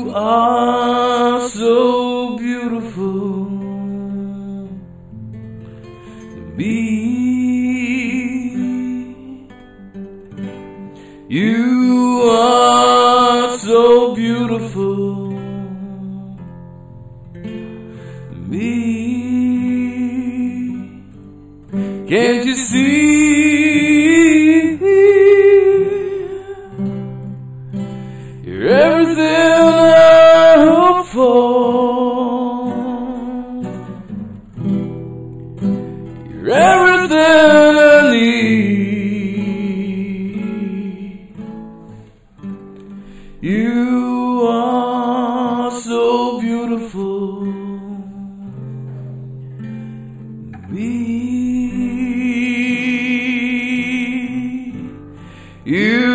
You are so beautiful to me. You are so beautiful to me. Can't you see? You're everything I hope for. You're everything I need. You are so beautiful to me. You